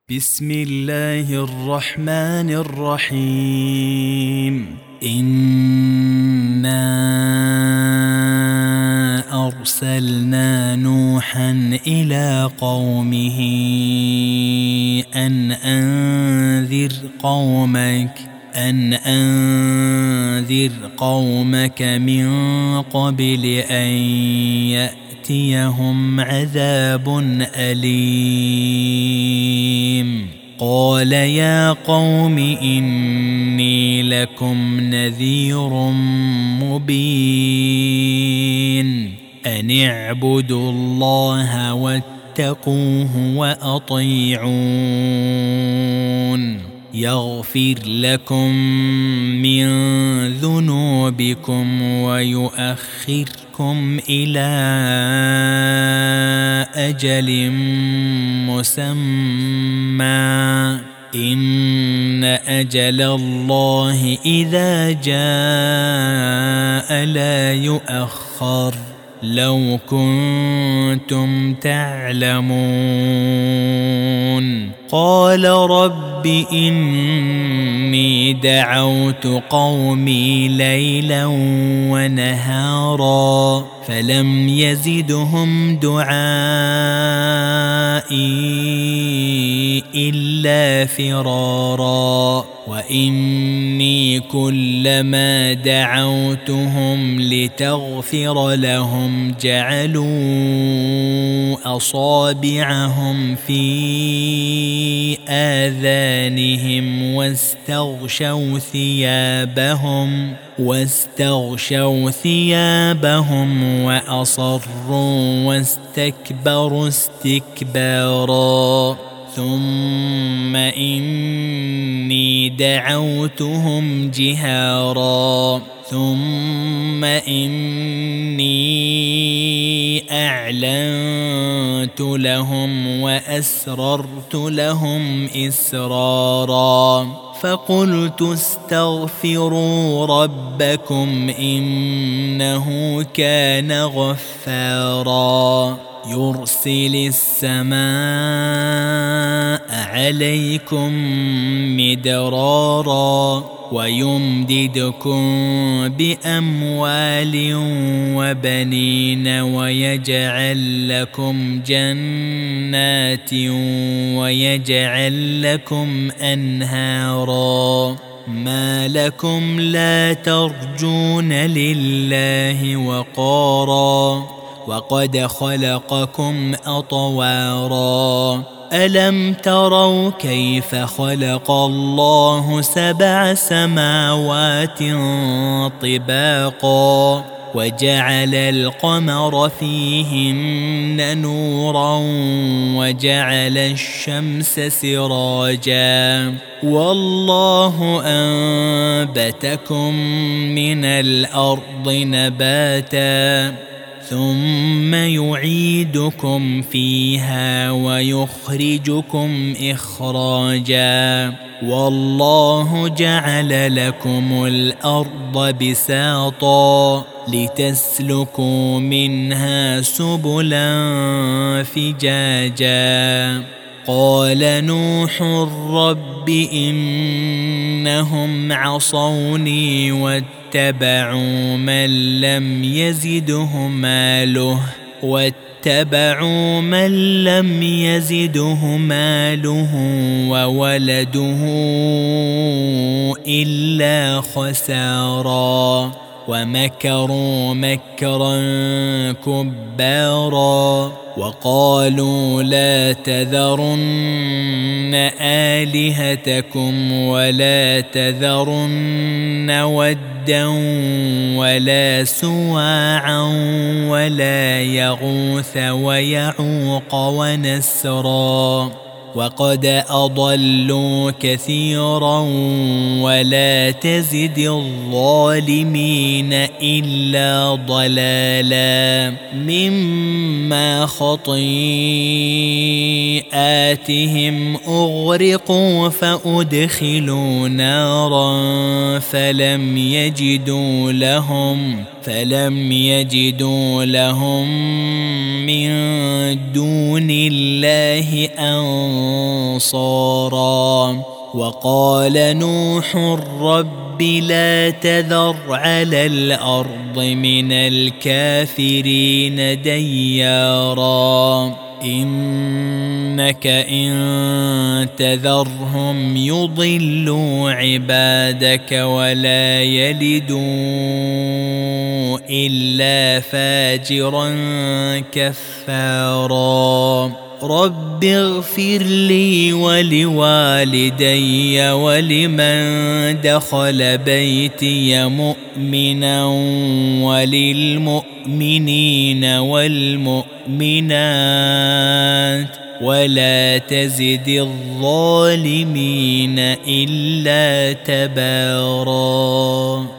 بسم الله الرحمن الرحيم. إنا أرسلنا نوحا إلى قومه أن أنذر قومك من قبل أن يأتيهم عذاب أليم. قال يا قوم إني لكم نذير مبين أن اعبدوا الله واتقوه وأطيعون يغفر لكم من ذنوبكم ويؤخركم إلى أجل مسمى إن أجل الله إذا جاء لا يؤخر لو كنتم تعلمون. قال رب إني دعوت قومي ليلا ونهارا فلم يزدهم دعائي إلا فرارا وإني كلما دعوتهم لتغفر لهم جعلوا أصابعهم في آذانهم واستغشوا ثيابهم وأصروا واستكبروا استكبارا. ثم إني دعوتهم جهارا ثم إني أعلنت لهم وأسررت لهم إسرارا فقلت استغفروا ربكم إنه كان غفارا يرسل السماء عليكم مدرارا ويمددكم بأموال وبنين ويجعل لكم جنات ويجعل لكم أنهارا. ما لكم لا ترجون لله وقارا وقد خلقكم أطوارا. ألم تروا كيف خلق الله 7 سماوات طباقا وجعل القمر فيهن نورا وجعل الشمس سراجا والله أنبتكم من الأرض نباتا ثم يعيدكم فيها ويخرجكم إخراجا والله جعل لكم الأرض بساطا لتسلكوا منها سبلا فجاجا. قال نوح رب إنهم عصوني واتبعوا من لم يزده ماله وولده إلا خسارا ومكروا مكرا كبارا وقالوا لا تذرن آلهتكم ولا تذرن ودا ولا سواعا ولا يغوث ويعوق ونسرا وقد أضلوا كثيرا ولا تزد الظالمين إلا ضلالا مما خطيئاتهم أغرقوا فأدخلوا نارا فلم يجدوا لهم من دون الله أنصارا انصارا. وقال نوح رب لا تذر على الأرض من الكافرين ديارا إنك إن تذرهم يضلوا عبادك ولا يلدوا إلا فاجرا كفارا. رب اغفر لي ولوالدي ولمن دخل بيتي مؤمنا وللمؤمنين والمؤمنات ولا تزد الظالمين إلا تباراً.